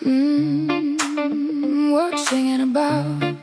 Worth singing about.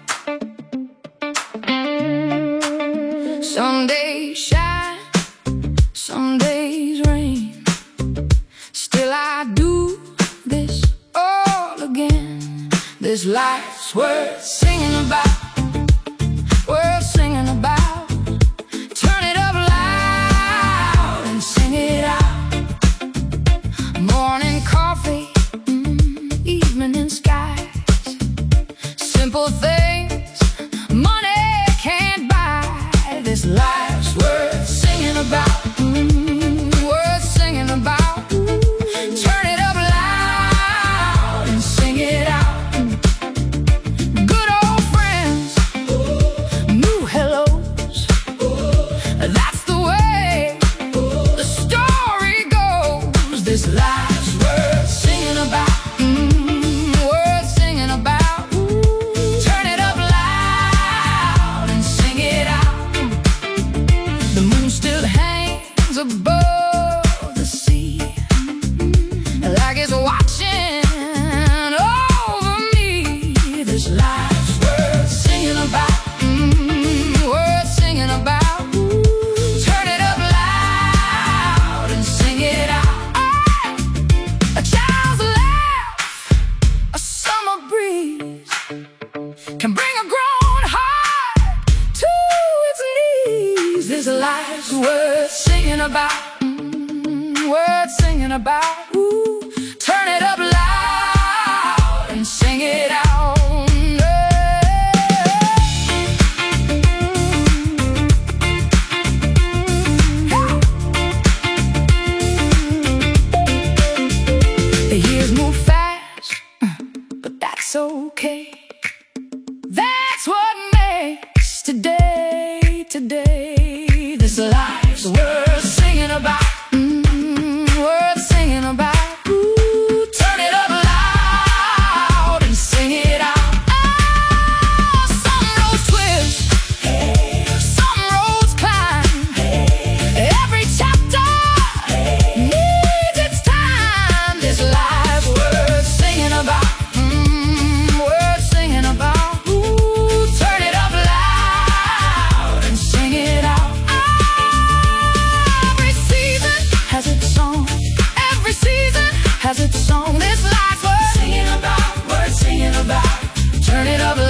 Some days shine, some days rain. Still I do this all again. This life's worth singing about, worth singing about. Turn it up loud and sing it out. Morning coffee, evening skies. Simple things money can't buy. This life's worth singing about, worth singing about. Turn it up loud and sing it out. Good old friends, new hellos. That's the way the story goes. This life's worth singing about, worth singing about. Turn it up loud and sing it out. The moon still hangs above the sea, like it's watching over me. This life's worth singing about, worth singing about. Turn it up loud and sing it out. A child's laugh, a summer breeze can bring a grown heart to its knees. This life's worth singing about, worth singing about. Ooh, turn it up loud and sing it out. The years move fast, but that's okay. That's what makes today, today. This life's worth singing about, worth singing about. Ooh, turn it up loud and sing it out. Oh, some roads twist, some roads climb. Every chapter needs its time. This life's worth singing about, worth singing about. Ooh, turn it up loud and sing it out. Every season has its song, every season has its song. This life's worth singing about, worth singing about. Turn it up loud.